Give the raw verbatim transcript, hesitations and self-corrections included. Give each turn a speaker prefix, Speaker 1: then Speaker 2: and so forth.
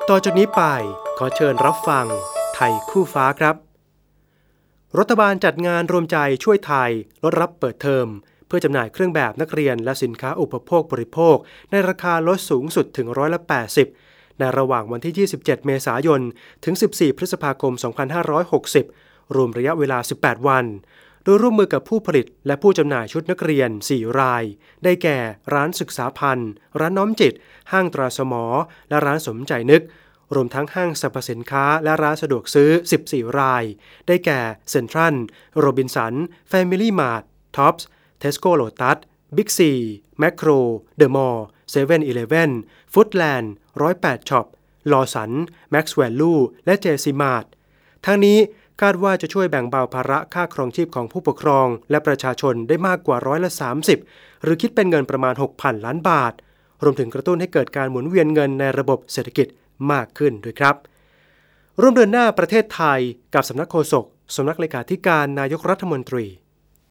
Speaker 1: ต่อจากนี้ไปขอเชิญรับฟังไทยคู่ฟ้าครับรัฐบาลจัดงานรวมใจช่วยไทยลดรับเปิดเทอมเพื่อจำหน่ายเครื่องแบบนักเรียนและสินค้าอุปโภคบริโภคในราคาลดสูงสุดถึงร้อยละแปดสิบในระหว่างวันที่ยี่สิบเจ็ดเมษายนถึงสิบสี่พฤษภาคมสองพันห้าร้อยหกสิบรวมระยะเวลาสิบแปดวันโดยร่วมมือกับผู้ผลิตและผู้จำหน่ายชุดนักเรียนสี่รายได้แก่ร้านศึกษาพันธ์ร้านน้อมจิตห้างตราสมอและร้านสมใจนึกรวมทั้งห้างสรรพสินค้าและร้านสะดวกซื้อสิบสี่รายได้แก่เซ็นทรัลโรบินสันแฟมิลี่มาร์ทท็อปส์เทสโก้โลตัสบิ๊กซีแมคโครเดอะมอลล์เซเว่นอีเลฟเว่นฟู้ดแลนด์ร้อยแปดช็อปลอสันแม็กซ์แวลลูและเจซีมาร์ททั้งนี้คาดว่าจะช่วยแบ่งเบาภาระค่าครองชีพของผู้ปกครองและประชาชนได้มากกว่าร้อยละสามสิบหรือคิดเป็นเงินประมาณ หกพัน ล้านบาทรวมถึงกระตุ้นให้เกิดการหมุนเวียนเงินในระบบเศรษฐกิจมากขึ้นด้วยครับร่วมเดินหน้าประเทศไทยกับสำนักโฆษกสำนักเลขาธิการนายกรัฐมนตรี